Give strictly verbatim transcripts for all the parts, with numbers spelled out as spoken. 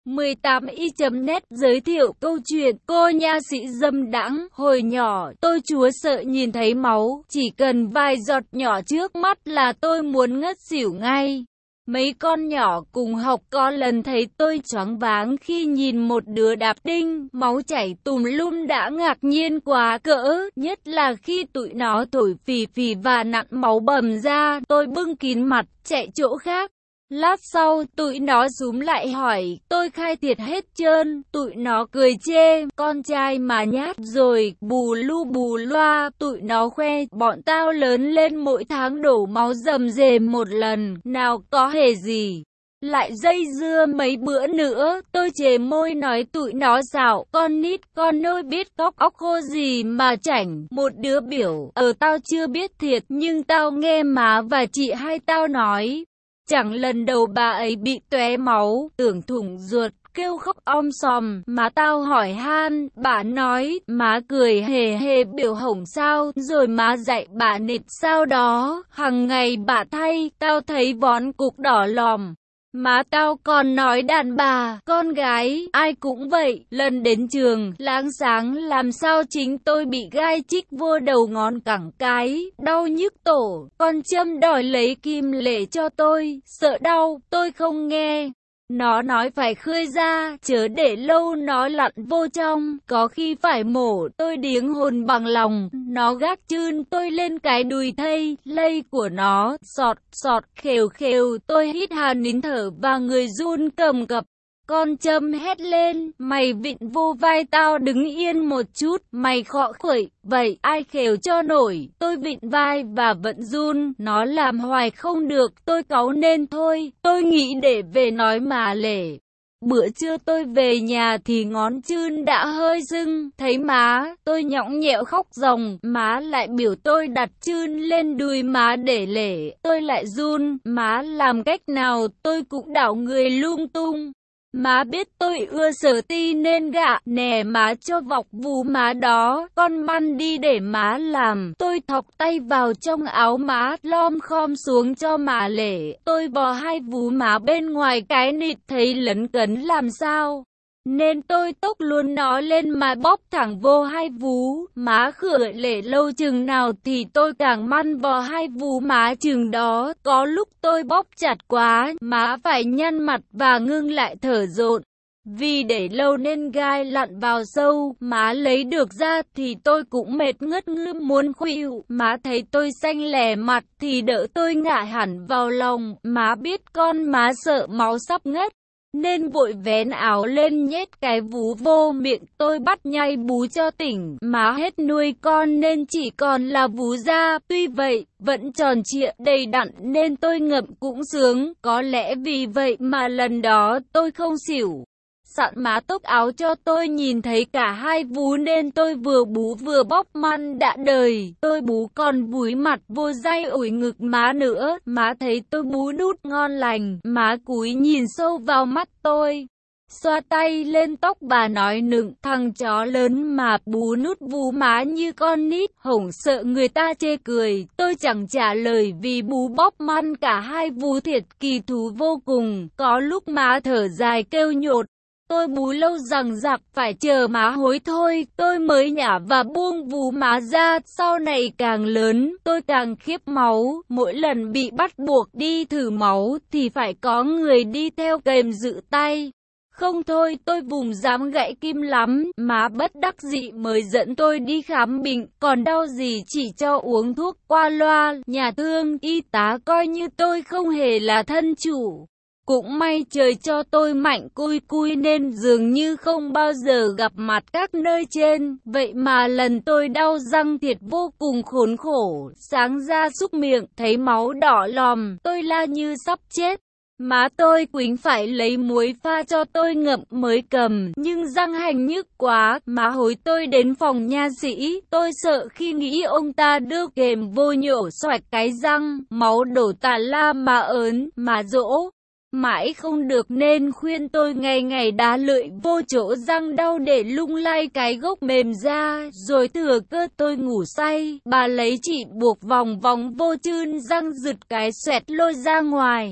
mười tám y chấm net giới thiệu câu chuyện cô nha sĩ dâm đãng. Hồi nhỏ, tôi chúa sợ nhìn thấy máu, chỉ cần vài giọt nhỏ trước mắt là tôi muốn ngất xỉu ngay. Mấy con nhỏ cùng học có lần thấy tôi choáng váng khi nhìn một đứa đạp đinh, máu chảy tùm lum đã ngạc nhiên quá cỡ, nhất là khi tụi nó thổi phì phì và nặn máu bầm ra, tôi bưng kín mặt, chạy chỗ khác. Lát sau, tụi nó xúm lại hỏi, tôi khai thiệt hết trơn, tụi nó cười chê, con trai mà nhát rồi, bù lu bù loa, tụi nó khoe, bọn tao lớn lên mỗi tháng đổ máu rầm rề một lần, nào có hề gì. Lại dây dưa mấy bữa nữa, tôi chề môi nói tụi nó xạo, con nít, con nôi biết cóc óc khô gì mà chảnh. Một đứa biểu, ờ tao chưa biết thiệt, nhưng tao nghe má và chị hai tao nói. Chẳng lần đầu bà ấy bị tóe máu, tưởng thủng ruột, kêu khóc om sòm, má tao hỏi han, bà nói, má cười hề hề biểu hổng sao, rồi má dạy bà nịt sao đó, hằng ngày bà thay, tao thấy vón cục đỏ lòm. Má tao còn nói đàn bà, con gái, ai cũng vậy, lần đến trường, láng sáng làm sao chính tôi bị gai chích vô đầu ngón cẳng cái, đau nhức tổ, con châm đòi lấy kim lệ cho tôi, sợ đau, tôi không nghe. Nó nói phải khơi ra, chớ để lâu nó lặn vô trong, có khi phải mổ, tôi điếng hồn bằng lòng, nó gác chưn tôi lên cái đùi thây, lây của nó, sọt, sọt, khều khều, tôi hít hà nín thở và người run cầm cập. Con châm hét lên, mày vịn vô vai tao đứng yên một chút, mày khọ khuẩy, vậy ai khều cho nổi, tôi vịn vai và vẫn run, nó làm hoài không được, tôi cáu nên thôi, tôi nghĩ để về nói mà lể. Bữa trưa tôi về nhà thì ngón chưn đã hơi sưng, thấy má, tôi nhõng nhẽo khóc ròng, má lại biểu tôi đặt chưn lên đùi má để lể, tôi lại run, má làm cách nào tôi cũng đảo người lung tung. Má biết tôi ưa sở ti nên gạ, nè má cho vọc vú má đó, con măn đi để má làm. Tôi thọc tay vào trong áo má, lom khom xuống cho má lể. Tôi vò hai vú má bên ngoài cái nịt thấy lấn cấn làm sao. Nên tôi tốc luôn nó lên mà bóp thẳng vô hai vú, má khửa lể lâu chừng nào thì tôi càng măn vò hai vú má chừng đó, có lúc tôi bóp chặt quá, má phải nhăn mặt và ngưng lại thở dồn. Vì để lâu nên gai lặn vào sâu, má lấy được ra thì tôi cũng mệt ngất ngư muốn khuỵu, má thấy tôi xanh lè mặt thì đỡ tôi ngã hẳn vào lòng, má biết con má sợ máu sắp ngất. Nên vội vén áo lên nhét cái vú vô miệng tôi bắt nhai bú cho tỉnh. Má hết nuôi con nên chỉ còn là vú da. Tuy vậy, vẫn tròn trịa đầy đặn nên tôi ngậm cũng sướng. Có lẽ vì vậy mà lần đó tôi không xỉu. Sẵn má tốc áo cho tôi nhìn thấy cả hai vú nên tôi vừa bú vừa bóp măn đã đời. Tôi bú còn vúi mặt vô day ủi ngực má nữa. Má thấy tôi bú đút ngon lành. Má cúi nhìn sâu vào mắt tôi. Xoa tay lên tóc bà nói nựng, thằng chó lớn mà bú nút vú má như con nít, hổng sợ người ta chê cười. Tôi chẳng trả lời vì bú bóp măn cả hai vú thiệt kỳ thú vô cùng. Có lúc má thở dài kêu nhột. Tôi bú lâu rằng giặc phải chờ má hối thôi, tôi mới nhả và buông vú má ra, sau này càng lớn, tôi càng khiếp máu, mỗi lần bị bắt buộc đi thử máu thì phải có người đi theo kèm giữ tay. Không thôi tôi vùng dám gãy kim lắm, má bất đắc dĩ mới dẫn tôi đi khám bệnh, còn đau gì chỉ cho uống thuốc qua loa, nhà thương, y tá coi như tôi không hề là thân chủ. Cũng may trời cho tôi mạnh cui cui nên dường như không bao giờ gặp mặt các nơi trên, vậy mà lần tôi đau răng thiệt vô cùng khốn khổ, sáng ra súc miệng, thấy máu đỏ lòm, tôi la như sắp chết. Má tôi quýnh phải lấy muối pha cho tôi ngậm mới cầm, nhưng răng hành nhức quá, má hối tôi đến phòng nha sĩ, tôi sợ khi nghĩ ông ta đưa kềm vô nhổ xoạch cái răng, máu đổ tà la má ớn, má dỗ. Mãi không được nên khuyên tôi ngày ngày đá lưỡi vô chỗ răng đau để lung lay cái gốc mềm ra, rồi thừa cơ tôi ngủ say, bà lấy chỉ buộc vòng vòng vô chưn răng giật cái xoẹt lôi ra ngoài.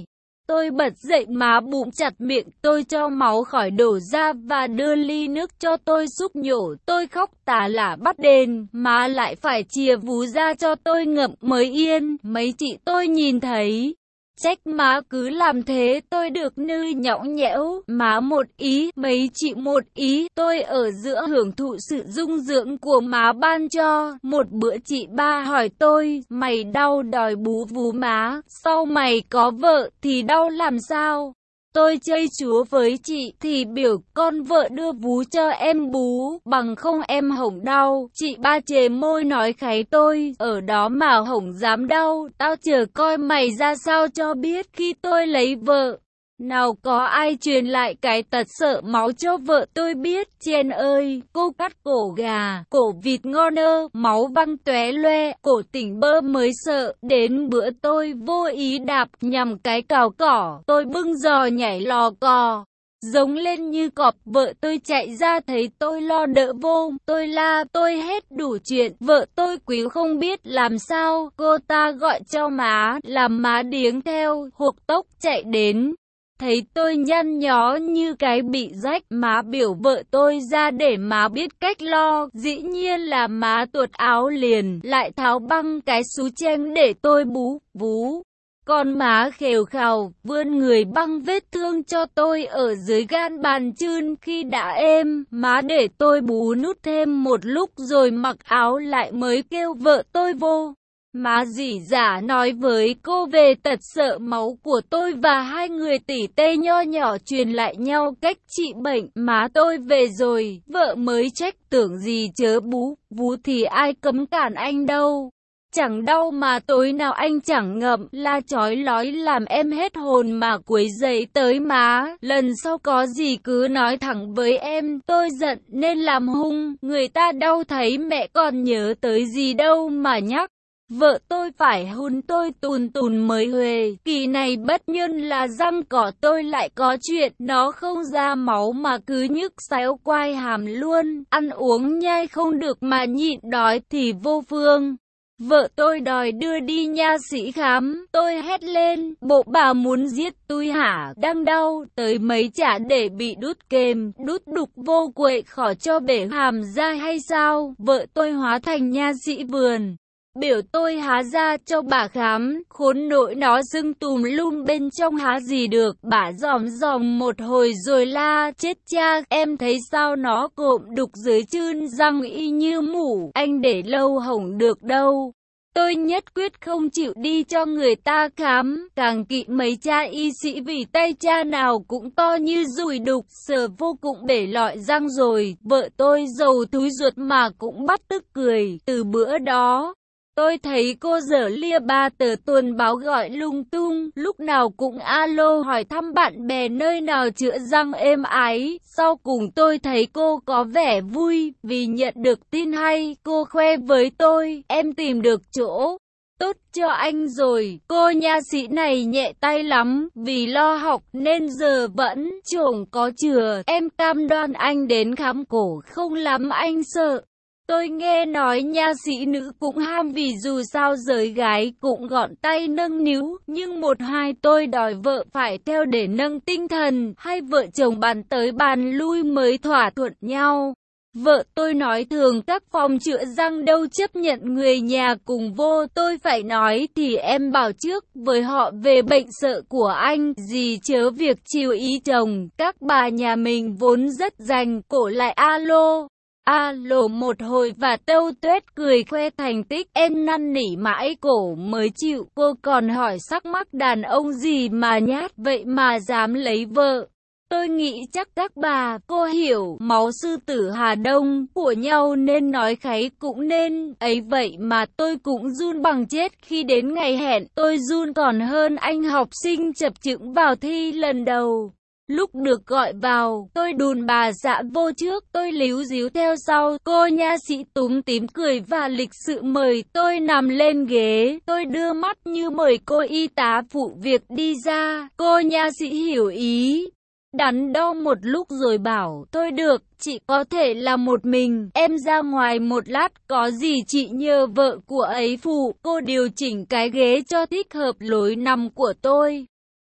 Tôi bật dậy, má bụng chặt miệng tôi cho máu khỏi đổ ra và đưa ly nước cho tôi xúc nhổ. Tôi khóc tà lả bắt đền, má lại phải chìa vú ra cho tôi ngậm mới yên. Mấy chị tôi nhìn thấy, trách má cứ làm thế. Tôi được nư nhõng nhẽo, má một ý, mấy chị một ý. Tôi ở giữa hưởng thụ sự dung dưỡng của má ban cho. Một bữa chị ba hỏi tôi, mày đau đòi bú vú má, sau mày có vợ thì đau làm sao? Tôi chơi chúa với chị thì biểu con vợ đưa vú cho em bú, bằng không em hổng đau. Chị ba chề môi nói kháy tôi, ở đó mà hổng dám đau, tao chờ coi mày ra sao cho biết khi tôi lấy vợ. Nào có ai truyền lại cái tật sợ máu cho vợ tôi biết. Chen ơi, cô cắt cổ gà, cổ vịt ngon ơ, máu văng tóe loe, cổ tỉnh bơ mới sợ. Đến bữa tôi vô ý đạp nhằm cái cào cỏ, tôi bưng giò nhảy lò cò, giống lên như cọp. Vợ tôi chạy ra thấy tôi lo đỡ vô, tôi la, tôi hết đủ chuyện. Vợ tôi quýu không biết làm sao, cô ta gọi cho má, làm má điếng theo, hộc tốc chạy đến. Thấy tôi nhăn nhó như cái bị rách, má biểu vợ tôi ra để má biết cách lo. Dĩ nhiên là má tuột áo liền, lại tháo băng cái xú cheng để tôi bú vú. Còn má khều khào, vươn người băng vết thương cho tôi ở dưới gan bàn chân. Khi đã êm, má để tôi bú nút thêm một lúc rồi mặc áo lại mới kêu vợ tôi vô. Má dỉ dả nói với cô về tật sợ máu của tôi và hai người tỉ tê nho nhỏ truyền lại nhau cách trị bệnh. Má tôi về rồi, vợ mới trách tưởng gì chớ bú, vú thì ai cấm cản anh đâu. Chẳng đau mà tối nào anh chẳng ngậm, la chói lói làm em hết hồn mà quấy rầy tới má. Lần sau có gì cứ nói thẳng với em, tôi giận nên làm hung, người ta đau thấy mẹ còn nhớ tới gì đâu mà nhắc. Vợ tôi phải hun tôi tùn tùn mới huề. Kỳ này bất nhân là răng cỏ tôi lại có chuyện, nó không ra máu mà cứ nhức xéo quai hàm luôn. Ăn uống nhai không được mà nhịn đói thì vô phương. Vợ tôi đòi đưa đi nha sĩ khám, tôi hét lên, bộ bà muốn giết tôi hả? Đang đau, tới mấy chả để bị đút kềm, đút đục vô quệ khỏi cho bể hàm ra hay sao? Vợ tôi hóa thành nha sĩ vườn, biểu tôi há ra cho bà khám, khốn nỗi nó sưng tùm lum bên trong há gì được. Bà dòm dòm một hồi rồi la, chết cha, em thấy sao nó cộm đục dưới chân răng y như mủ, anh để lâu hổng được đâu. Tôi nhất quyết không chịu đi cho người ta khám, càng kỵ mấy cha y sĩ vì tay cha nào cũng to như dùi đục, sờ vô cùng bể lọi răng rồi. Vợ tôi giàu túi ruột mà cũng bắt tức cười. Từ bữa đó, tôi thấy cô dở lia ba tờ tuần báo gọi lung tung, lúc nào cũng alo hỏi thăm bạn bè nơi nào chữa răng êm ái. Sau cùng tôi thấy cô có vẻ vui, vì nhận được tin hay, cô khoe với tôi, em tìm được chỗ tốt cho anh rồi. Cô nha sĩ này nhẹ tay lắm, vì lo học nên giờ vẫn chổng có chừa. Em cam đoan anh đến khám cổ không lắm anh sợ. Tôi nghe nói nha sĩ nữ cũng ham vì dù sao giới gái cũng gọn tay nâng niu, nhưng một hai tôi đòi vợ phải theo để nâng tinh thần, hai vợ chồng bàn tới bàn lui mới thỏa thuận nhau. Vợ tôi nói thường các phòng chữa răng đâu chấp nhận người nhà cùng vô, tôi phải nói thì em bảo trước với họ về bệnh sợ của anh, gì chớ việc chiều ý chồng. Các bà nhà mình vốn rất rành, cổ lại alo. Alo một hồi và tâu tuét cười khoe thành tích, em năn nỉ mãi cổ mới chịu. Cô còn hỏi sắc mắc đàn ông gì mà nhát vậy mà dám lấy vợ. Tôi nghĩ chắc các bà, cô hiểu, máu sư tử Hà Đông của nhau nên nói kháy cũng nên. Ấy vậy mà tôi cũng run bằng chết khi đến ngày hẹn, tôi run còn hơn anh học sinh chập chững vào thi lần đầu. Lúc được gọi vào, tôi đùn bà dạ vô trước, tôi líu díu theo sau. Cô nha sĩ túm tím cười và lịch sự mời tôi nằm lên ghế. Tôi đưa mắt như mời cô y tá phụ việc đi ra. Cô nha sĩ hiểu ý, đắn đo một lúc rồi bảo, thôi được, chị có thể là một mình, em ra ngoài một lát, có gì chị nhờ vợ của ấy phụ. Cô điều chỉnh cái ghế cho thích hợp lối nằm của tôi.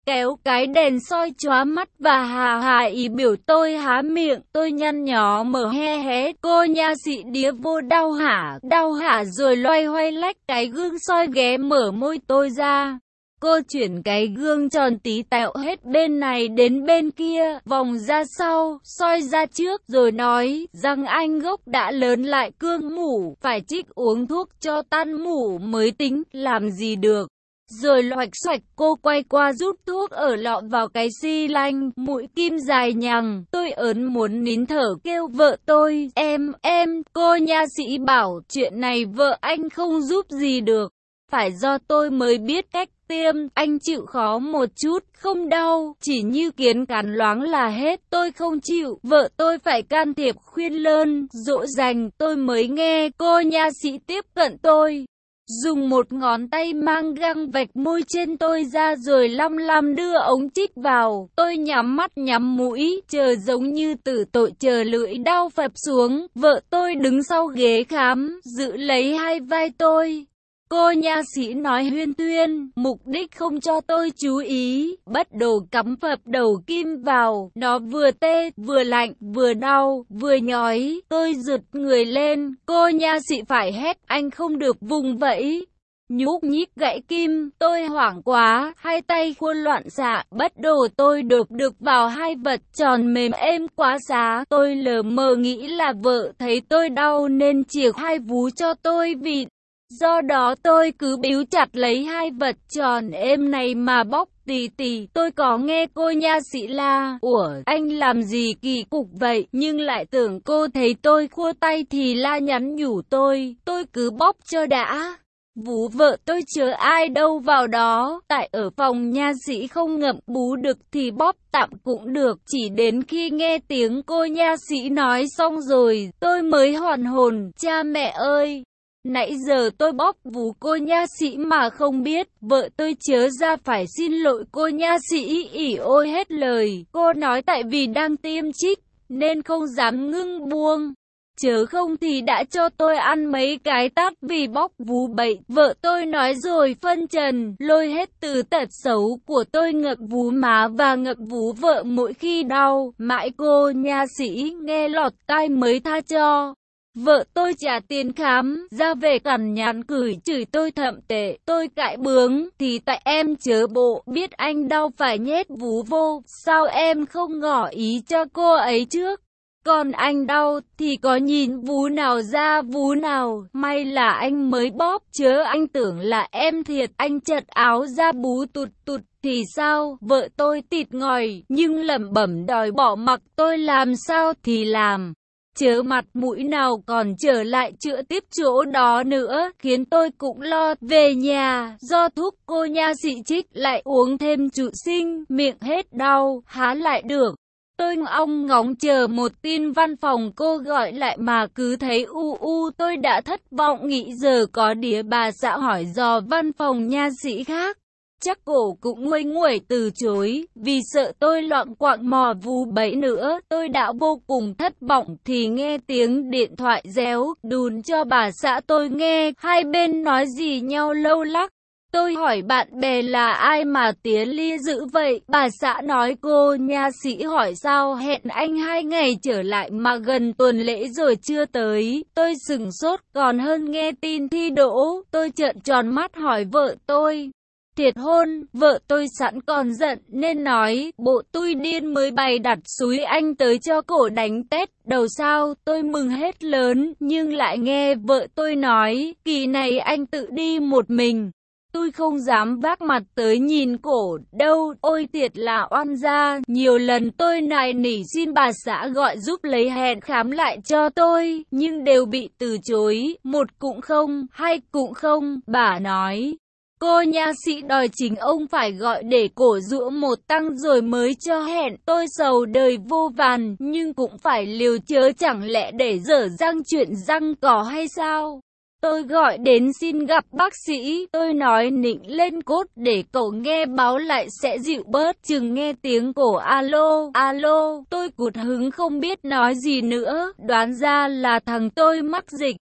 kéo cái đèn soi chóa mắt và hà hà ý biểu tôi há miệng. Tôi nhăn nhó mở he hé. Cô nha sĩ đía vô đau hả, đau hả rồi loay hoay lách cái gương soi ghé mở môi tôi ra. Cô chuyển cái gương tròn tí tẹo hết bên này đến bên kia, vòng ra sau, soi ra trước rồi nói, răng anh gốc đã lớn lại cương mủ, phải trích uống thuốc cho tan mủ mới tính, làm gì được. Rồi loạch xoạch cô quay qua rút thuốc ở lọ vào cái xi lanh, mũi kim dài nhằng. Tôi ớn muốn nín thở kêu vợ tôi, em, em, cô nha sĩ bảo, chuyện này vợ anh không giúp gì được. Phải do tôi mới biết cách tiêm, anh chịu khó một chút, không đau, chỉ như kiến cắn loáng là hết, tôi không chịu, vợ tôi phải can thiệp khuyên lơn, dỗ dành, tôi mới nghe. Cô nha sĩ tiếp cận tôi, dùng một ngón tay mang găng vạch môi trên tôi ra rồi lăm lăm đưa ống trích vào. Tôi nhắm mắt nhắm mũi, chờ giống như tử tội chờ lưỡi đau phập xuống. Vợ tôi đứng sau ghế khám, giữ lấy hai vai tôi. Cô nha sĩ nói huyên thuyên, mục đích không cho tôi chú ý, bắt đầu cắm phập đầu kim vào, nó vừa tê, vừa lạnh, vừa đau, vừa nhói, tôi giật người lên, cô nha sĩ phải hét, anh không được vùng vẫy. Nhúc nhích gãy kim, tôi hoảng quá, hai tay khuôn loạn xạ, bắt đầu tôi đột được vào hai vật tròn mềm êm quá xá, tôi lờ mờ nghĩ là vợ thấy tôi đau nên chìa hai vú cho tôi vì do đó tôi cứ bíu chặt lấy hai vật tròn êm này mà bóc tì tì. Tôi có nghe cô nha sĩ la, ủa, anh làm gì kỳ cục vậy, nhưng lại tưởng cô thấy tôi khua tay thì la nhắn nhủ tôi, tôi cứ bóc cho đã. Vú vợ tôi chớ ai đâu vào đó, tại ở phòng nha sĩ không ngậm bú được thì bóp tạm cũng được. Chỉ đến khi nghe tiếng cô nha sĩ nói xong rồi, tôi mới hoàn hồn, cha mẹ ơi! Nãy giờ tôi bóp vú cô nha sĩ mà không biết, vợ tôi chớ ra phải xin lỗi cô nha sĩ, ỉ ôi hết lời. Cô nói tại vì đang tiêm trích, nên không dám ngưng buông. Chớ không thì đã cho tôi ăn mấy cái tát vì bóp vú bậy. Vợ tôi nói rồi phân trần, lôi hết từ tật xấu của tôi ngậm vú má và ngậm vú vợ mỗi khi đau. Mãi cô nha sĩ nghe lọt tai mới tha cho. Vợ tôi trả tiền khám, ra về cằn nhằn cười chửi tôi thậm tệ. Tôi cãi bướng, thì tại em chớ bộ, biết anh đau phải nhét vú vô, sao em không ngỏ ý cho cô ấy trước. Còn anh đau, thì có nhìn vú nào ra vú nào, may là anh mới bóp, chớ anh tưởng là em thiệt. Anh chật áo ra bú tụt tụt, thì sao, vợ tôi tịt ngòi, nhưng lẩm bẩm đòi bỏ mặc tôi làm sao thì làm. Chớ mặt mũi nào còn trở lại chữa tiếp chỗ đó nữa, khiến tôi cũng lo. Về nhà, do thuốc cô nha sĩ trích lại uống thêm trụ sinh, miệng hết đau, há lại được. Tôi ong ngóng chờ một tin văn phòng cô gọi lại mà cứ thấy u u. Tôi đã thất vọng nghĩ giờ có đĩa bà xã hỏi dò văn phòng nha sĩ khác. Chắc cổ cũng nguây nguẩy từ chối, vì sợ tôi loạn quạng mò vú bẫy nữa. Tôi đã vô cùng thất vọng thì nghe tiếng điện thoại réo đùn cho bà xã tôi nghe. Hai bên nói gì nhau lâu lắc. Tôi hỏi bạn bè là ai mà tía lia dữ vậy. Bà xã nói cô nha sĩ hỏi sao hẹn anh hai ngày trở lại mà gần tuần lễ rồi chưa tới. Tôi sửng sốt còn hơn nghe tin thi đỗ. Tôi trợn tròn mắt hỏi vợ tôi. Thiệt hôn, vợ tôi sẵn còn giận nên nói, bộ tui điên mới bày đặt xúi anh tới cho cổ đánh tét đầu sao. Tôi mừng hết lớn, nhưng lại nghe vợ tôi nói, kỳ này anh tự đi một mình. Tôi không dám vác mặt tới nhìn cổ đâu, ôi thiệt là oan gia. Nhiều lần tôi nài nỉ xin bà xã gọi giúp lấy hẹn khám lại cho tôi, nhưng đều bị từ chối, một cũng không, hai cũng không. Bà nói, cô nha sĩ đòi chính ông phải gọi để cổ giũa một tăng rồi mới cho hẹn. Tôi sầu đời vô vàn, nhưng cũng phải liều chớ chẳng lẽ để dở răng chuyện răng cỏ hay sao. Tôi gọi đến xin gặp bác sĩ, tôi nói nịnh lên cốt để cậu nghe báo lại sẽ dịu bớt. Chừng nghe tiếng cổ alo, alo, tôi cụt hứng không biết nói gì nữa, đoán ra là thằng tôi mắc dịch.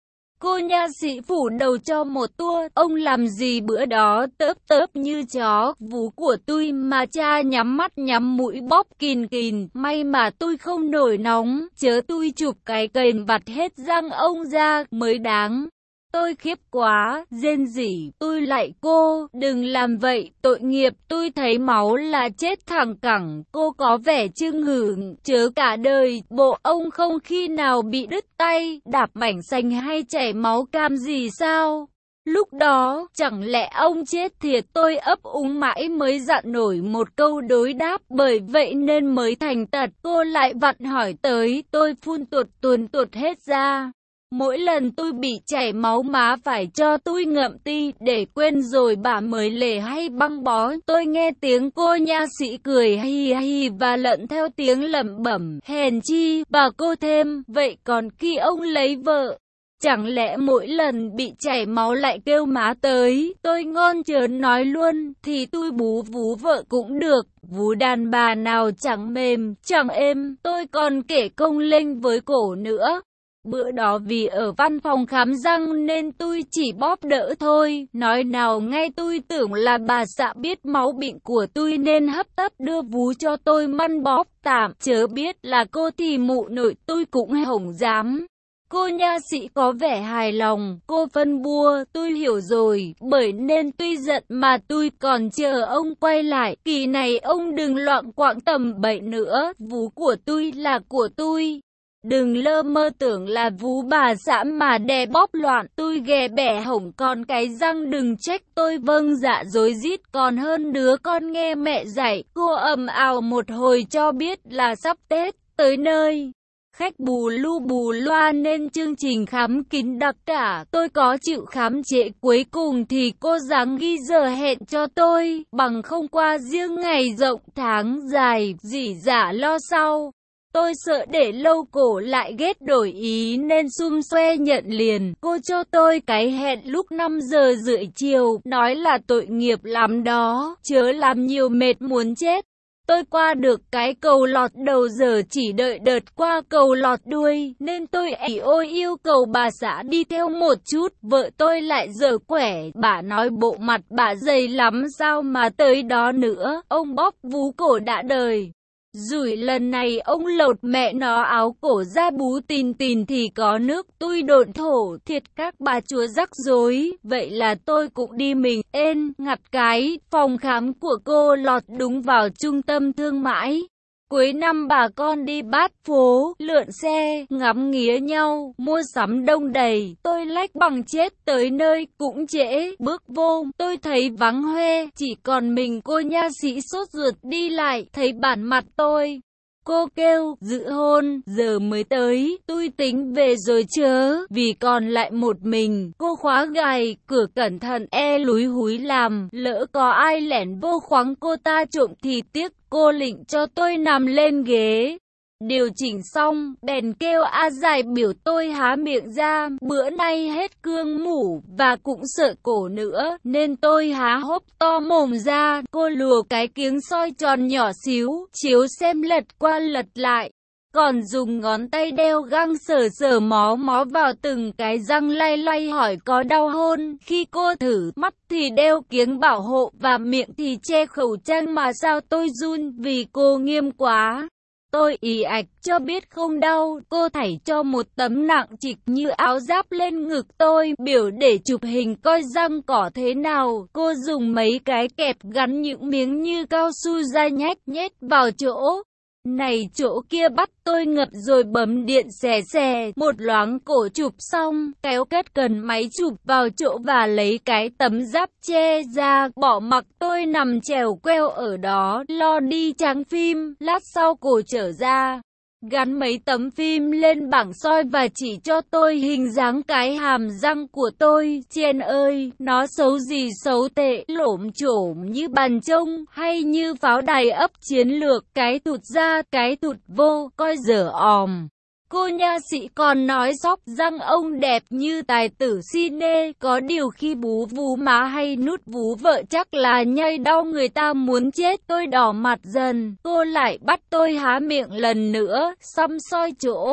Cô nha sĩ phủ đầu cho một tua, ông làm gì bữa đó tớp tớp như chó, vú của tôi mà cha nhắm mắt nhắm mũi bóp kìn kìn, may mà tôi không nổi nóng, chớ tôi chụp cái kềnh vặt hết răng ông ra, mới đáng. Tôi khiếp quá, rên rỉ, tôi lại cô, đừng làm vậy, tội nghiệp, tôi thấy máu là chết thẳng cẳng, cô có vẻ chưng hửng, chớ cả đời, bộ ông không khi nào bị đứt tay, đạp mảnh xanh hay chảy máu cam gì sao? Lúc đó, chẳng lẽ ông chết thiệt, tôi ấp úng mãi mới dặn nổi một câu đối đáp, bởi vậy nên mới thành tật, cô lại vặn hỏi tới, tôi phun tuột tuồn tuột hết ra. Mỗi lần tôi bị chảy máu má phải cho tôi ngậm ti, để quên rồi bà mới lề hay băng bó. Tôi nghe tiếng cô nha sĩ cười hi hi và lẫn theo tiếng lẩm bẩm, hèn chi, bà cô thêm, vậy còn khi ông lấy vợ, chẳng lẽ mỗi lần bị chảy máu lại kêu má tới, tôi ngon chớn nói luôn, thì tôi bú vú vợ cũng được, vú đàn bà nào chẳng mềm, chẳng êm, tôi còn kể công lênh với cổ nữa. Bữa đó vì ở văn phòng khám răng nên tôi chỉ bóp đỡ thôi, nói nào ngay tôi tưởng là bà xã biết máu bệnh của tôi nên hấp tấp đưa vú cho tôi măn bóp tạm, chớ biết là cô thì mụ nội tôi cũng hổng dám. Cô nha sĩ có vẻ hài lòng, cô phân bua, tôi hiểu rồi, bởi nên tuy giận mà tôi còn chờ ông quay lại, kỳ này ông đừng loạn quạng tầm bậy nữa, vú của tôi là của tôi. Đừng lơ mơ tưởng là vú bà xã mà đè bóp loạn, tôi ghè bẻ hổng còn cái răng đừng trách tôi vâng dạ dối rít còn hơn đứa con nghe mẹ dạy. Cô ầm ào một hồi cho biết là sắp Tết, tới nơi. Khách bù lu bù loa nên chương trình khám kín đặc cả, tôi có chịu khám trễ cuối cùng thì cô dáng ghi giờ hẹn cho tôi, bằng không qua riêng ngày rộng tháng dài, dỉ dạ lo sau. Tôi sợ để lâu cổ lại ghét đổi ý nên xum xoe nhận liền. Cô cho tôi cái hẹn lúc năm giờ rưỡi chiều, nói là tội nghiệp lắm đó, chớ làm nhiều mệt muốn chết. Tôi qua được cái cầu lọt đầu giờ chỉ đợi đợt qua cầu lọt đuôi, nên tôi ỉ ôi yêu cầu bà xã đi theo một chút, vợ tôi lại dở quẻ, bà nói bộ mặt bà dày lắm sao mà tới đó nữa, ông bóp vú cổ đã đời. Rủi lần này ông lột mẹ nó áo cổ ra bú tìn tìn thì có nước tui độn thổ, thiệt các bà chúa rắc rối, vậy là tôi cũng đi mình, ên, ngặt cái, phòng khám của cô lọt đúng vào trung tâm thương mại. Cuối năm bà con đi bát phố, lượn xe, ngắm nghía nhau, mua sắm đông đầy, tôi lách bằng chết tới nơi cũng trễ, bước vô, tôi thấy vắng hoe, chỉ còn mình cô nha sĩ sốt ruột đi lại, thấy bản mặt tôi. Cô kêu, dự hôn, giờ mới tới, tôi tính về rồi chớ, vì còn lại một mình, cô khóa gài, cửa cẩn thận, e lúi húi làm, lỡ có ai lẻn vô khoáng cô ta trộm thì tiếc, cô lịnh cho tôi nằm lên ghế. Điều chỉnh xong, bèn kêu A Dài biểu tôi há miệng ra, bữa nay hết cương mủ, và cũng sợ cổ nữa, nên tôi há hốc to mồm ra, cô lùa cái kiếng soi tròn nhỏ xíu, chiếu xem lật qua lật lại, còn dùng ngón tay đeo găng sờ sờ mó mó vào từng cái răng lay lay hỏi có đau hôn, khi cô thử, mắt thì đeo kiếng bảo hộ và miệng thì che khẩu trang mà sao tôi run vì cô nghiêm quá. Tôi ì ạch cho biết không đau, cô thảy cho một tấm nặng trịch như áo giáp lên ngực tôi, biểu để chụp hình coi răng cỏ thế nào. Cô dùng mấy cái kẹp gắn những miếng như cao su ra nhách nhét vào chỗ này chỗ kia bắt tôi ngập rồi bấm điện xè xè, một loáng cổ chụp xong, kéo kết cần máy chụp vào chỗ và lấy cái tấm giáp che ra, bỏ mặc tôi nằm trèo queo ở đó, lo đi tráng phim, lát sau cổ trở ra, gắn mấy tấm phim lên bảng soi và chỉ cho tôi hình dáng cái hàm răng của tôi. Trên ơi, nó xấu gì xấu tệ, lổm chổm như bàn trông, hay như pháo đài ấp chiến lược, cái thụt ra, cái thụt vô, coi dở òm. Cô nha sĩ còn nói sóc răng ông đẹp như tài tử cine, có điều khi bú vú má hay nút vú vợ chắc là nhây đau người ta muốn chết. Tôi đỏ mặt dần, cô lại bắt tôi há miệng lần nữa, xăm soi chỗ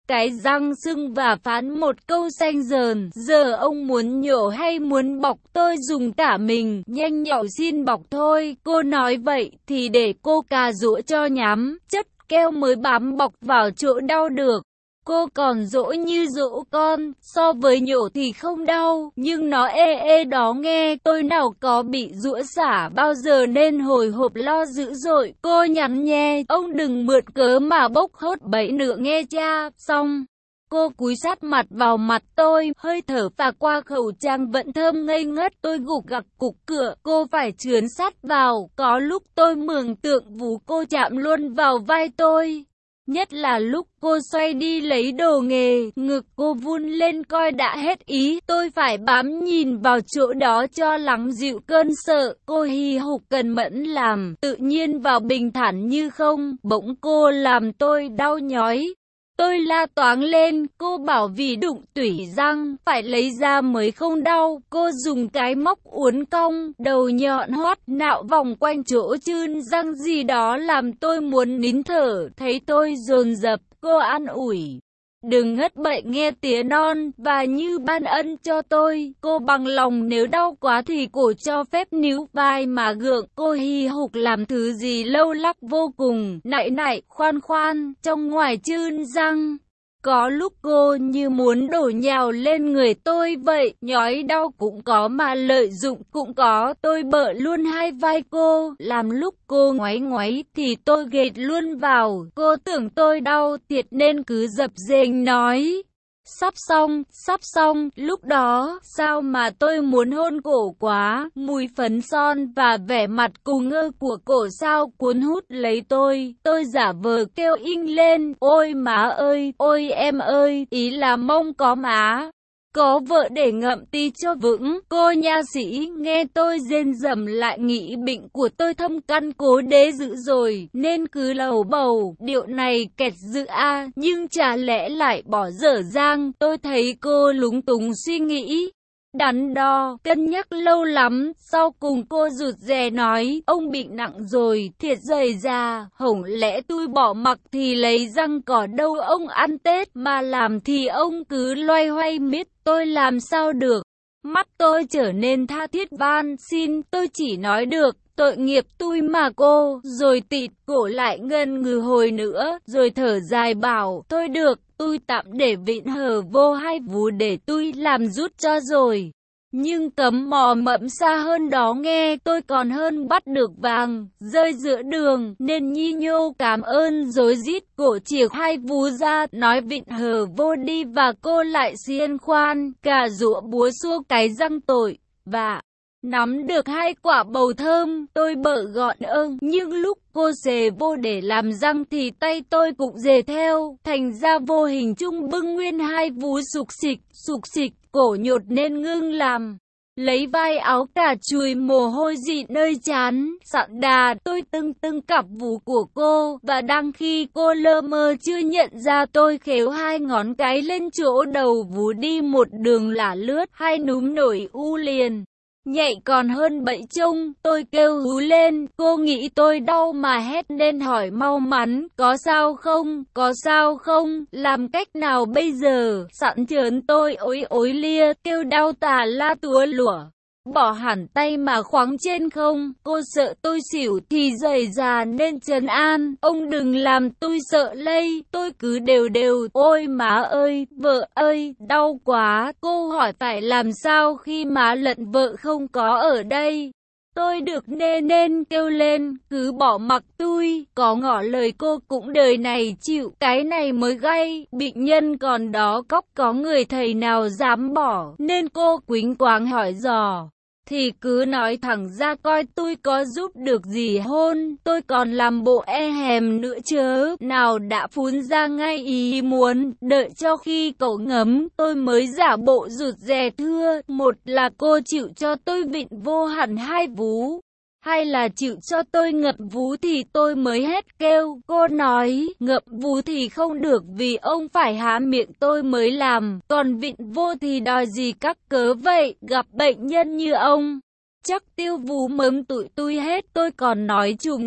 cái răng sưng và phán một câu xanh dờn. Giờ ông muốn nhổ hay muốn bọc? Tôi dùng cả mình, nhanh nhậu xin bọc thôi. Cô nói vậy thì để cô cà giũa cho nhắm, chất keo mới bám bọc vào chỗ đau được. Cô còn dỗ như dỗ con, so với nhổ thì không đau, nhưng nó ê ê đó nghe. Tôi nào có bị giũa xả bao giờ nên hồi hộp lo dữ dội. Cô nhắn nhé, ông đừng mượn cớ mà bốc hốt bẫy nữa nghe cha. Xong, cô cúi sát mặt vào mặt tôi, hơi thở phả qua khẩu trang vẫn thơm ngây ngất. Tôi gục gặc cục cửa, cô phải trườn sát vào. Có lúc tôi mường tượng vú cô chạm luôn vào vai tôi. Nhất là lúc cô xoay đi lấy đồ nghề, ngực cô vun lên coi đã hết ý. Tôi phải bám nhìn vào chỗ đó cho lắng dịu cơn sợ. Cô hì hục cần mẫn làm, tự nhiên vào bình thản như không. Bỗng cô làm tôi đau nhói. Tôi la toáng lên, cô bảo vì đụng tủy răng, phải lấy ra mới không đau. Cô dùng cái móc uốn cong, đầu nhọn hoắt, nạo vòng quanh chỗ chưn răng gì đó làm tôi muốn nín thở. Thấy tôi dồn dập, cô an ủi. Đừng ngất bệnh nghe tía non, và như ban ân cho tôi, cô bằng lòng nếu đau quá thì cổ cho phép níu vai mà gượng. Cô hì hục làm thứ gì lâu lắc vô cùng, nại nại, khoan khoan, trong ngoài chưn răng. Có lúc cô như muốn đổ nhào lên người tôi vậy, nhói đau cũng có mà lợi dụng cũng có. Tôi bợ luôn hai vai cô, làm lúc cô ngoáy ngoáy thì tôi ghệt luôn vào. Cô tưởng tôi đau thiệt nên cứ dập dềnh nói. Sắp xong, sắp xong, lúc đó, sao mà tôi muốn hôn cổ quá, mùi phấn son và vẻ mặt cùng ngơ của cổ sao cuốn hút lấy tôi, tôi giả vờ kêu inh lên, ôi má ơi, ôi em ơi, ý là mong có má. Có vợ để ngậm tí cho vững. Cô nha sĩ nghe tôi rên rầm lại nghĩ bệnh của tôi thâm căn cố đế dữ rồi, nên cứ lầu bầu, điệu này kẹt dữ a, nhưng chả lẽ lại bỏ dở dang. Tôi thấy cô lúng túng suy nghĩ, đắn đo, cân nhắc lâu lắm, sau cùng cô rụt rè nói, ông bị nặng rồi, thiệt dày ra, hổng lẽ tôi bỏ mặc thì lấy răng cỏ đâu ông ăn Tết, mà làm thì ông cứ loay hoay miết, tôi làm sao được. Mắt tôi trở nên tha thiết van xin, tôi chỉ nói được, tội nghiệp tôi mà cô, rồi tịt cổ lại ngân ngừ hồi nữa, rồi thở dài bảo, thôi được, tôi tạm để vịn hở vô hai vú để tôi làm rút cho rồi. Nhưng cấm mò mẫm xa hơn đó nghe, tôi còn hơn bắt được vàng, rơi giữa đường, nên nhi nhô cảm ơn rối rít cổ chìa hai vú ra, nói vịn hở vô đi và cô lại xiên khoan, cả giũa búa xua cái răng tội, và nắm được hai quả bầu thơm, tôi bợ gọn ơn, nhưng lúc cô xề vô để làm răng thì tay tôi cũng dề theo, thành ra vô hình chung bưng nguyên hai vú sục xịch, sục xịch, cổ nhột nên ngưng làm. Lấy vai áo cả chùi mồ hôi dị nơi trán, sẵn đà tôi tưng tưng cặp vú của cô, và đang khi cô lơ mơ chưa nhận ra tôi khéo hai ngón cái lên chỗ đầu vú đi một đường lả lướt, hai núm nổi u liền. Nhạy còn hơn bẫy trông, tôi kêu hú lên, cô nghĩ tôi đau mà hét nên hỏi mau mắn, có sao không, có sao không, làm cách nào bây giờ, sẵn chớn tôi ối ối lia, kêu đau tà la túa lủa. Bỏ hẳn tay mà khoáng trên không, cô sợ tôi xỉu thì dày già nên trấn an, ông đừng làm tôi sợ lây, tôi cứ đều đều, ôi má ơi, vợ ơi, đau quá, cô hỏi phải làm sao khi má lẫn vợ không có ở đây. Tôi được nên nên kêu lên, cứ bỏ mặc tôi, có ngỏ lời cô cũng đời này chịu, cái này mới gay, bệnh nhân còn đó cóc có người thầy nào dám bỏ, nên cô quýnh quáng hỏi dò. Thì cứ nói thẳng ra coi tôi có giúp được gì hôn, tôi còn làm bộ e hèm nữa chớ, nào đã phún ra ngay ý muốn, đợi cho khi cậu ngấm, tôi mới giả bộ rụt rè thưa, một là cô chịu cho tôi vịn vô hẳn hai vú, hay là chịu cho tôi ngậm vú thì tôi mới hết kêu. Cô nói, ngậm vú thì không được vì ông phải há miệng tôi mới làm, còn vịn vô thì đòi gì các cớ vậy, gặp bệnh nhân như ông. Chắc tiêu vú mớm tụi tôi hết, tôi còn nói chùm lốc,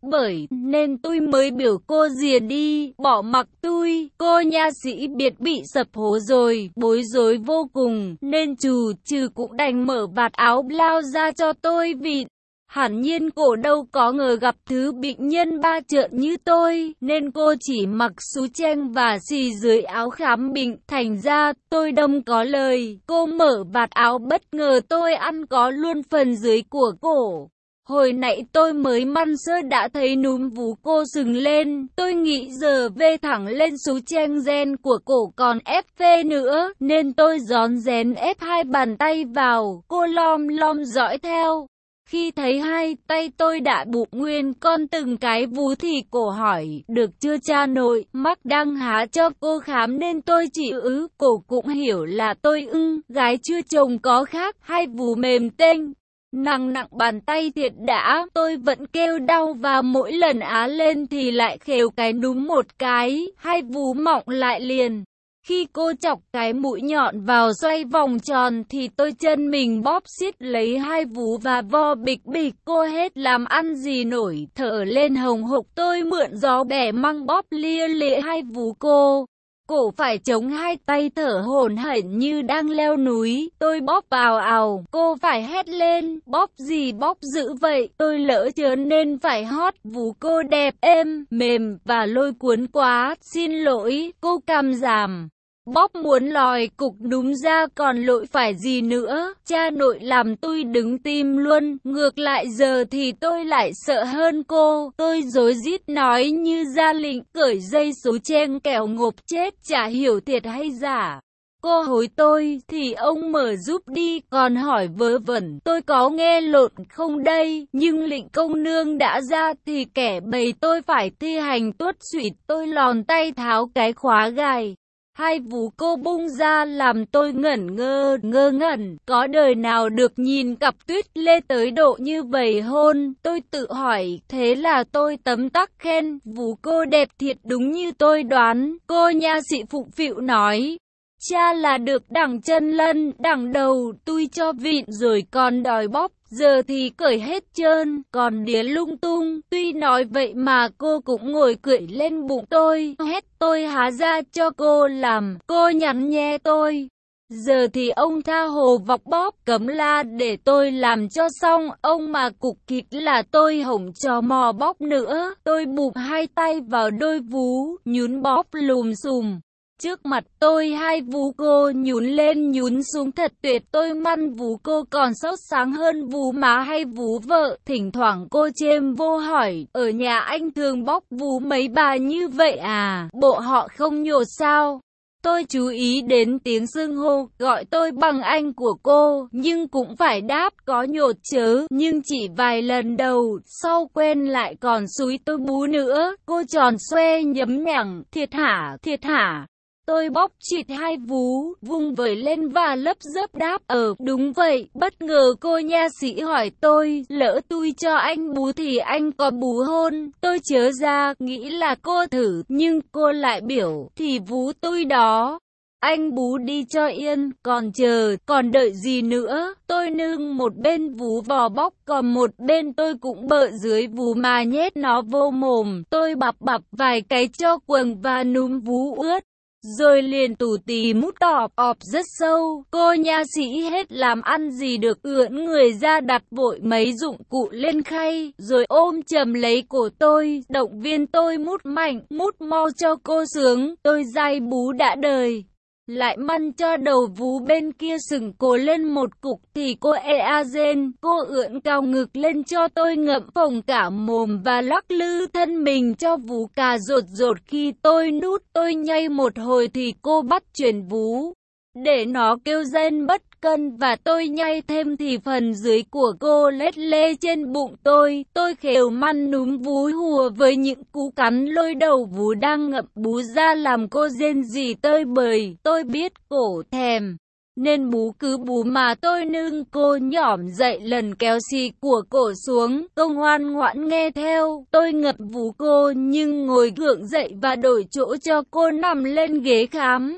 bởi nên tôi mới biểu cô rìa đi, bỏ mặc tôi. Cô nha sĩ biệt bị sập hố rồi, bối rối vô cùng, nên trù trừ cũng đành mở vạt áo lao ra cho tôi vịn. Hẳn nhiên cổ đâu có ngờ gặp thứ bệnh nhân ba trợn như tôi, nên cô chỉ mặc xú cheng và xì dưới áo khám bệnh. Thành ra tôi đâm có lời, cô mở vạt áo bất ngờ tôi ăn có luôn phần dưới của cổ. Hồi nãy tôi mới măn sơ đã thấy núm vú cô sừng lên, tôi nghĩ giờ vê thẳng lên xú cheng gen của cổ còn ép phê nữa, nên tôi rón rén ép hai bàn tay vào, cô lom lom dõi theo. Khi thấy hai tay tôi đã bụng nguyên con từng cái vú thì cổ hỏi, được chưa cha nội, mắc đang há cho cô khám nên tôi chỉ ứ, cổ cũng hiểu là tôi ưng, gái chưa chồng có khác, hai vú mềm tênh. Nặng nặng bàn tay thiệt đã, tôi vẫn kêu đau và mỗi lần á lên thì lại khều cái núm một cái, hai vú mọng lại liền. Khi cô chọc cái mũi nhọn vào xoay vòng tròn thì tôi chân mình bóp xiết lấy hai vú và vo bịch bịch, cô hết làm ăn gì nổi, thở lên hồng hộc. Tôi mượn gió bẻ măng bóp lia lịa hai vú cô. Cổ phải chống hai tay thở hổn hển như đang leo núi, tôi bóp vào ào, cô phải hét lên, bóp gì bóp dữ vậy, tôi lỡ chớ nên phải hót, vú cô đẹp êm, mềm và lôi cuốn quá, xin lỗi, cô cam giảm. Bóp muốn lòi cục núm ra còn lỗi phải gì nữa, cha nội làm tôi đứng tim luôn, ngược lại giờ thì tôi lại sợ hơn cô, tôi rối rít nói như ra lệnh cởi dây số chen kẻo ngộp chết, chả hiểu thiệt hay giả. Cô hối tôi thì ông mở giúp đi, còn hỏi vớ vẩn tôi có nghe lộn không đây, nhưng lệnh công nương đã ra thì kẻ bầy tôi phải thi hành tuốt xụy, tôi lòn tay tháo cái khóa gài. Hai vú cô bung ra làm tôi ngẩn ngơ, ngơ ngẩn, có đời nào được nhìn cặp tuyết lê tới độ như vậy hôn, tôi tự hỏi, thế là tôi tấm tắc khen, vú cô đẹp thiệt đúng như tôi đoán, cô nha sĩ phụng phịu nói. Cha là được đẳng chân lân, đẳng đầu, tôi cho vịn rồi còn đòi bóp, giờ thì cởi hết trơn, còn đía lung tung, tuy nói vậy mà cô cũng ngồi cười lên bụng tôi, hét tôi há ra cho cô làm, cô nhắn nhe tôi. Giờ thì ông tha hồ vọc bóp, cấm la để tôi làm cho xong, ông mà cục kịch là tôi hổng trò mò bóp nữa, tôi bụp hai tay vào đôi vú, nhún bóp lùm xùm. Trước mặt tôi hai vú cô nhún lên nhún xuống thật tuyệt, tôi măn vú cô còn sốt sáng hơn vú má hay vú vợ. Thỉnh thoảng cô chêm vô hỏi, ở nhà anh thường bóp vú mấy bà như vậy à, bộ họ không nhột sao? Tôi chú ý đến tiếng xưng hô, gọi tôi bằng anh của cô, nhưng cũng phải đáp có nhột chớ, nhưng chỉ vài lần đầu, sau quen lại còn xúi tôi bú nữa, cô tròn xoe nhấm nhẳng, thiệt hả, thiệt hả. Tôi bóp chịt hai vú, vung vẩy lên và lấp dấp đáp, ờ, đúng vậy, bất ngờ cô nha sĩ hỏi tôi, lỡ tôi cho anh bú thì anh có bú hôn, tôi chớ ra, nghĩ là cô thử, nhưng cô lại biểu, thì vú tôi đó. Anh bú đi cho yên, còn chờ, còn đợi gì nữa, tôi nương một bên vú vò bóc, còn một bên tôi cũng bợ dưới vú mà nhét nó vô mồm, tôi bập bập vài cái cho quầng và núm vú ướt. Rồi liền tù tì mút ọp ọp rất sâu, cô nha sĩ hết làm ăn gì được ưỡn người ra đặt vội mấy dụng cụ lên khay, rồi ôm chầm lấy cổ tôi, động viên tôi mút mạnh, mút mau cho cô sướng, tôi dai bú đã đời. Lại măn cho đầu vú bên kia sừng cổ lên một cục thì cô ea rên, cô ưỡn cao ngực lên cho tôi ngậm phồng cả mồm và lắc lư thân mình cho vú cà rột rột. Khi tôi nút tôi nhây một hồi thì cô bắt chuyển vú để nó kêu rên bất cân, và tôi nhai thêm thì phần dưới của cô lết lê trên bụng tôi. Tôi khều măn núm vú hùa với những cú cắn lôi đầu vú đang ngậm bú ra làm cô rên rỉ tơi bời. Tôi biết cổ thèm nên bú cứ bú mà tôi nương cô nhỏm dậy lần kéo xì của cổ xuống. Cô ngoan ngoãn nghe theo. Tôi ngậm vú cô nhưng ngồi gượng dậy và đổi chỗ cho cô nằm lên ghế khám.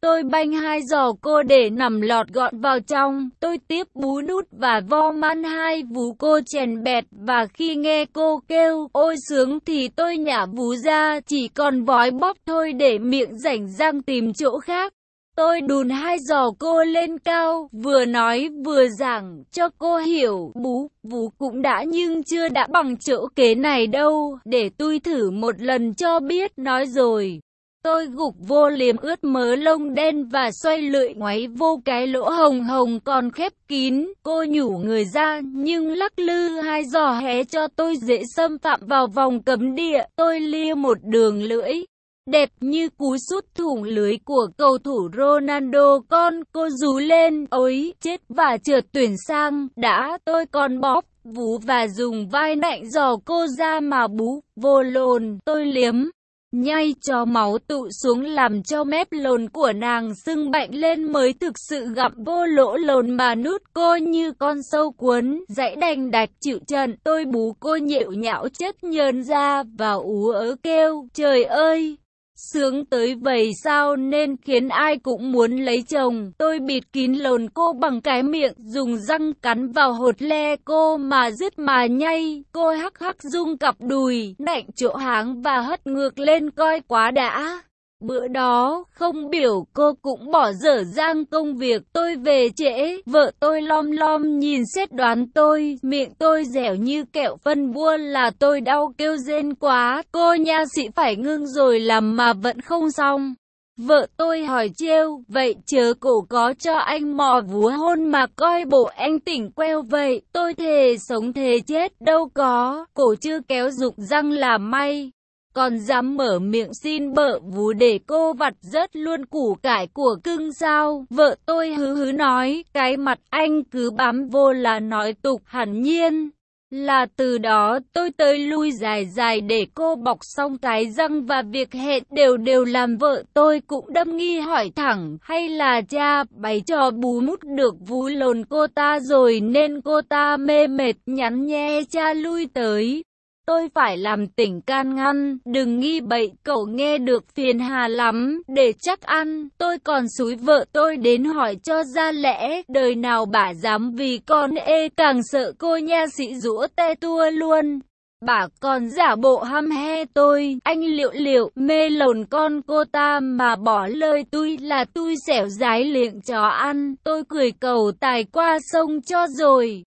Tôi banh hai giò cô để nằm lọt gọn vào trong. Tôi tiếp bú nút và vo man hai vú cô chèn bẹt, và khi nghe cô kêu ôi sướng thì tôi nhả vú ra, chỉ còn vói bóp thôi để miệng rảnh rang tìm chỗ khác. Tôi đùn hai giò cô lên cao, vừa nói vừa giảng cho cô hiểu, bú, vú cũng đã nhưng chưa đã bằng chỗ kế này đâu, để tôi thử một lần cho biết, nói rồi. Tôi gục vô liếm ướt mớ lông đen và xoay lưỡi ngoáy vô cái lỗ hồng hồng còn khép kín. Cô nhủ người ra nhưng lắc lư hai giò hé cho tôi dễ xâm phạm vào vòng cấm địa. Tôi lia một đường lưỡi đẹp như cú sút thủng lưới của cầu thủ Ronaldo. Con cô rú lên, ôi chết, và trượt tuyển sang. Đã tôi còn bóp vú và dùng vai nạnh giò cô ra mà bú vô lồn. Tôi liếm nhai cho máu tụ xuống làm cho mép lồn của nàng sưng bạnh lên, mới thực sự gặm vô lỗ lồn mà nút cô như con sâu cuốn, dãy đành đạch chịu trận. Tôi bú cô nhệu nhão chất nhờn ra và ú ớ kêu, trời ơi! Sướng tới vậy sao nên khiến ai cũng muốn lấy chồng. Tôi bịt kín lồn cô bằng cái miệng, dùng răng cắn vào hột le cô mà dứt mà nhai. Cô hắc hắc rung cặp đùi, nạnh chỗ háng và hất ngược lên coi quá đã. Bữa đó, không biểu cô cũng bỏ dở dang công việc. Tôi về trễ, vợ tôi lom lom nhìn xét đoán tôi, miệng tôi dẻo như kẹo phân bua là tôi đau kêu rên quá. Cô nha sĩ phải ngưng rồi làm mà vẫn không xong. Vợ tôi hỏi trêu, vậy chớ cổ có cho anh mò vú hôn mà coi bộ anh tỉnh queo vậy. Tôi thề sống thề chết, đâu có, cổ chưa kéo rụng răng là may. Còn dám mở miệng xin bợ vú để cô vặt rớt luôn củ cải của cưng sao? Vợ tôi hứ hứ nói, cái mặt anh cứ bám vô là nói tục. Hẳn nhiên là từ đó tôi tới lui dài dài để cô bọc xong cái răng, và việc hẹn đều đều làm vợ tôi cũng đâm nghi hỏi thẳng, hay là cha bày trò bú mút được vú lồn cô ta rồi nên cô ta mê mệt nhắn nhe cha lui tới. Tôi phải làm tỉnh can ngăn, đừng nghi bậy, cậu nghe được phiền hà lắm, để chắc ăn. Tôi còn xúi vợ tôi đến hỏi cho ra lẽ, đời nào bả dám vì con ê, càng sợ cô nha sĩ rũa te tua luôn. Bà còn giả bộ hăm he tôi, anh liệu liệu, mê lồn con cô ta mà bỏ lời tôi là tôi xẻo rái liệng chó ăn. Tôi cười cầu tài qua sông cho rồi.